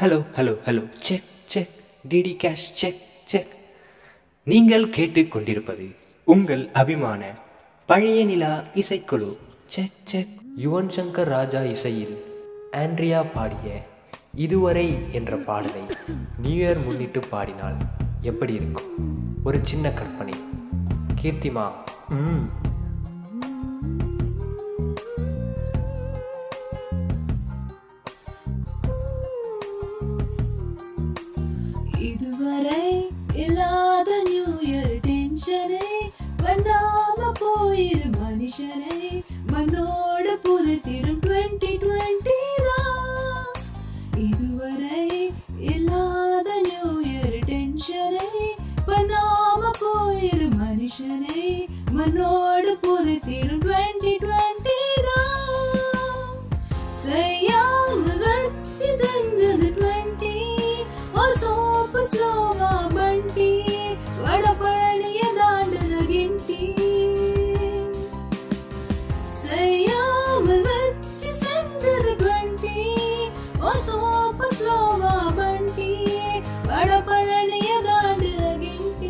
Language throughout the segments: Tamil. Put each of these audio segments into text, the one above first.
Hello hello hello check check DD cash check check. நீங்கள் கேட்டுக்கொண்டிருப்பது உங்கள் அபிமான பழைய நிலா இசைக்குழு. Check check. யுவன் சங்கர் ராஜா இசையில் ஆண்ட்ரியா பாடிய இதுவரை என்ற பாடலை நியூ இயர் முன்னிட்டு பாடினால் எப்படி இருக்கும்? ஒரு சின்ன கற்பனை. கீர்த்திமா இதுவரை இல்லாத நியூ இயர் டென்ஷனை பண்ணாம போயிரு மனுஷனை மண்ணோடு புதுத்திடும் 2020 தான். இதுவரை இல்லாத நியூ இயர் டென்ஷனை பண்ணாம போயிரு மனுஷனை மண்ணோடு புதுத்திடும் 2020 தான். செய்யாமல் வச்சு செஞ்சது 20 சோப்பு ஸ்லோவா பண்டி வடபழனிய தாண்டுன கிண்டி. செய்யாமல் வச்சு செஞ்சது 20 சோப்பு ஸ்லோவா பண்டி வடபழனிய தாண்டுன கிண்டி.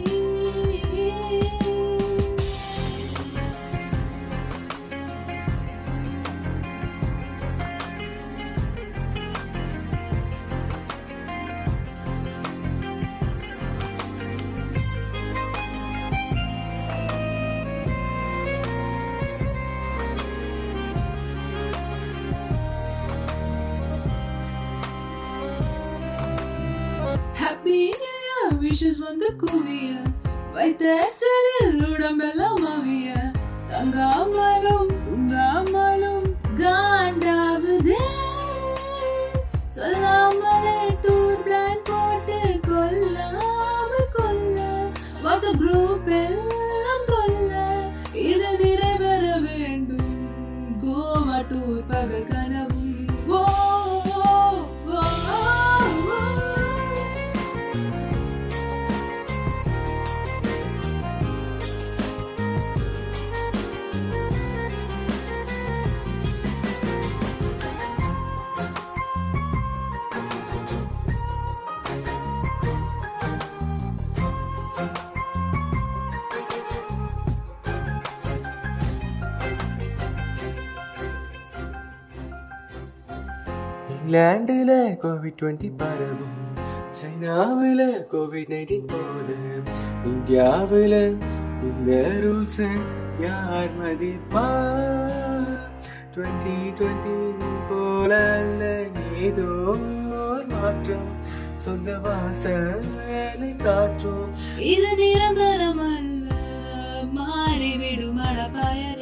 Happy New Year wishes வந்து குவிய வைத்தச்சலில் உடம்பெல்லாம் மவிய தங்காமலும் துங்காமலும் காண்டாவுதே. சொல்லாமலே டூர் பிளான் போட்டு கொல்லாம கொல்ல வாட்ஸ்அப் குரூப் எல்லாம் கொல்ல. இது நிறைவேற வேண்டும் கோவா டூர் பகல் கனவும். இங்கிலாந்துல COVID-20 பரவும், சைனாவில COVID-19 போல, இந்தியாவில இந்த ரூல்ஸ் யார் மதிப்பா? 2020 போல அல்ல ஏதோ மாற்றம் சொந்த வாசலை காற்றும். இது நிரந்தரம் அல்ல மாறிவிடும் மழை